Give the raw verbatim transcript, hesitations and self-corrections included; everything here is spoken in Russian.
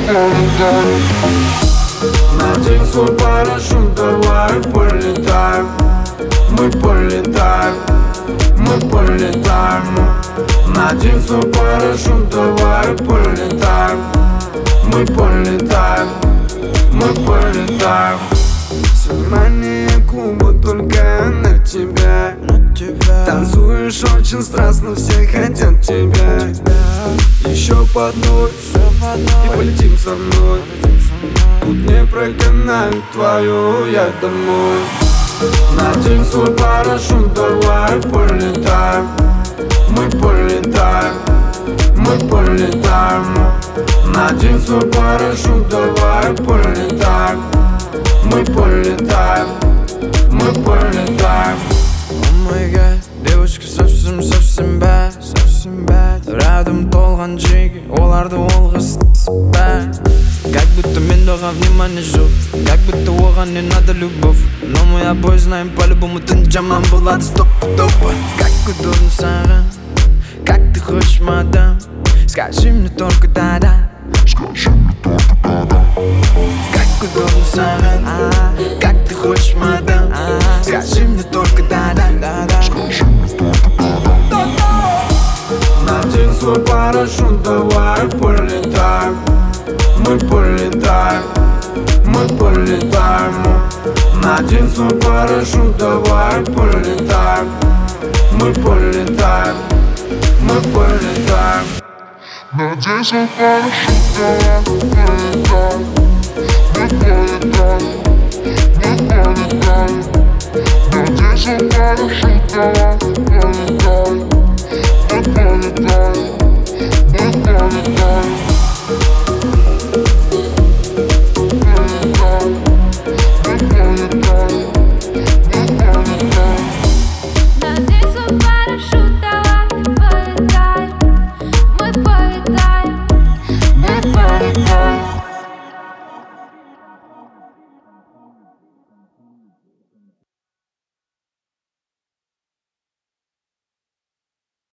Надень свой парашют, давай полетаем. Мы полетаем, мы полетаем. Надень свой парашют, давай полетаем. Мы полетаем, мы полетаем. Все внимание клуба только на тебя. Танцуешь очень страстно, все хотят тебя. Еще по одной и полетим со мной. Тут не прогоняют твою, я домой. Надень свой парашют, давай полетаем. Мы полетаем, мы полетаем. Надень свой парашют, давай полетаем. Мы полетаем, мы полетаем. О май гад, девочка совсем-совсем bad, совсем bad. Рядом толған жеги, оларды олға с***бad. Как будто мен доға внимание жоқ, как будто оған не надо любовь. Но мы обои знаем, по-любому түн жаман болады стопудово. Как удобно саған, как ты хочешь, мадам. Скажи мне только да-да, скажи мне только да-да. Как удобно саған, как ты хочешь, мадам. Скажи мне только да-да, скажи мне только да-да. Надень свой парашют, давай полетаем. Мы полетаем, мы полетаем. Надень свой парашют, давай полетаем. Мы полетаем, мы полетаем. Надень свой парашют, давай.